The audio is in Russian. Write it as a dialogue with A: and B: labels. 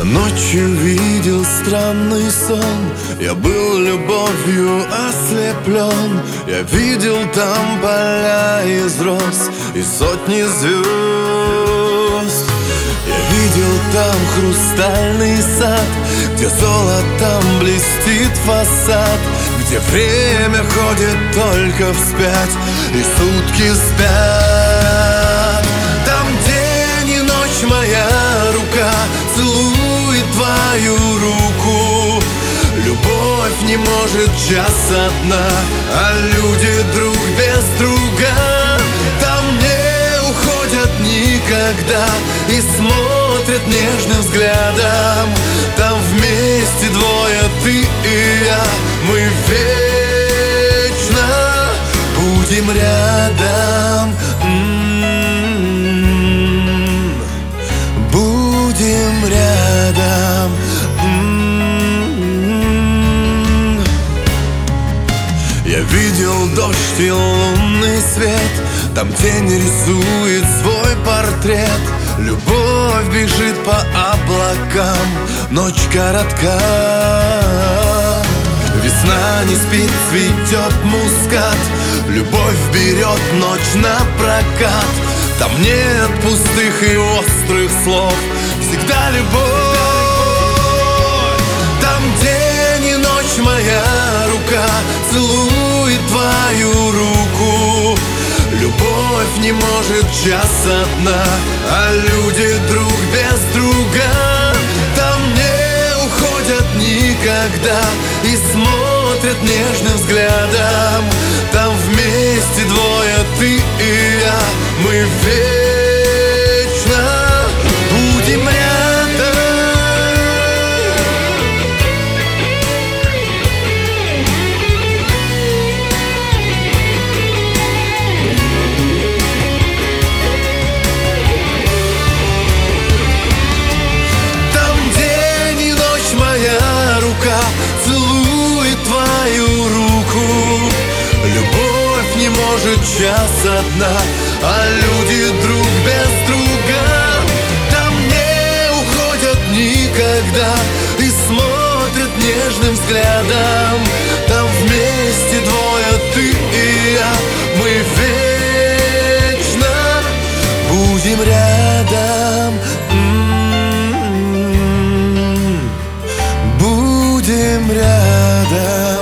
A: Ночью видел странный сон, я был любовью ослеплен. Я видел там поля из роз и сотни звезд. Я видел там хрустальный сад, где золотом блестит фасад, где время ходит только вспять и сутки спят. Там день и ночь моя рука целует твою руку. Любовь не может час одна, а люди друг без друга. Там не уходят никогда и смотрят нежным взглядом. Там вместе двое, ты и я, мы вечно будем рядом. Будем рядом. Я видел дождь и лунный свет, там тень рисует свой портрет. Любовь бежит по облакам, ночь коротка. Весна не спит, цветет мускат. Любовь берет ночь на прокат. Там нет пустых и острых слов, всегда любовь. Там день и ночь моя рука целует твою руку. Любовь не может час одна, а люди друг без друга. Там не уходят никогда и смотрят нежным взглядом. Там вместе двое, ты и я, мы вечно будем рядом. Там день и ночь моя рука целует твою руку. Любовь не может час одна, а люди друг без друга. Там не уходят никогда и смотрят нежным взглядом. Там вместе двое, ты и я, мы вечно будем рядом. Будем рядом.